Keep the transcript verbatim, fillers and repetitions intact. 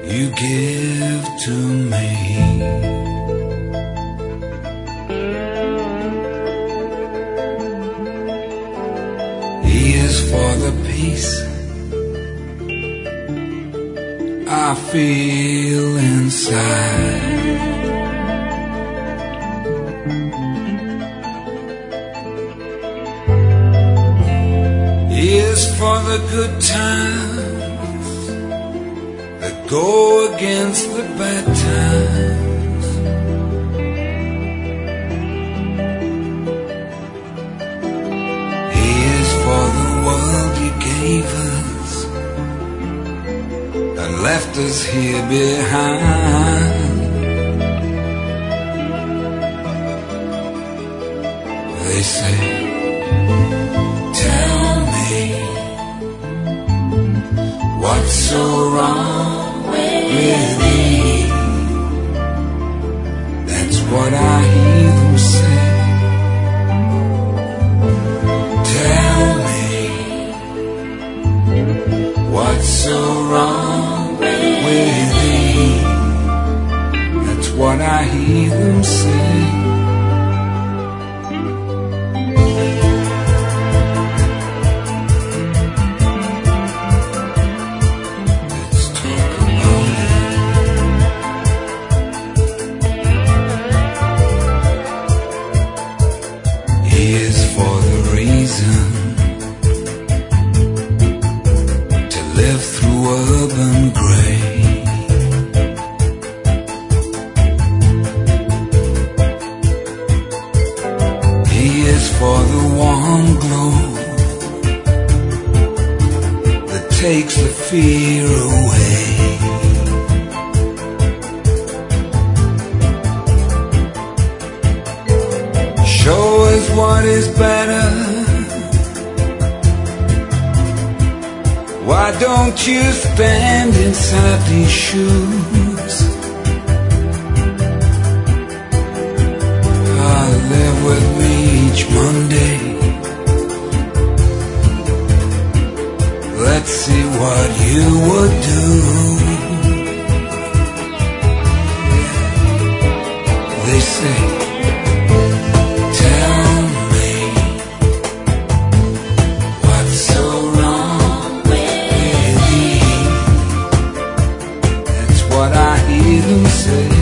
you give to me. E is for the peace I feel inside. E is for the good times that go against the bad times. E is for the world you gave us and left us here behind. They say, tell me what's so wrong with me. That's what I hear them say. Tell me what's so wrong with me. That's what I hear them say. Urban grey. E is for the warm glow that takes the fear away. Show us what is better. Why don't you stand inside these shoes? Ah, live with me each Monday. Let's see what you would do. They say, what I hear them say.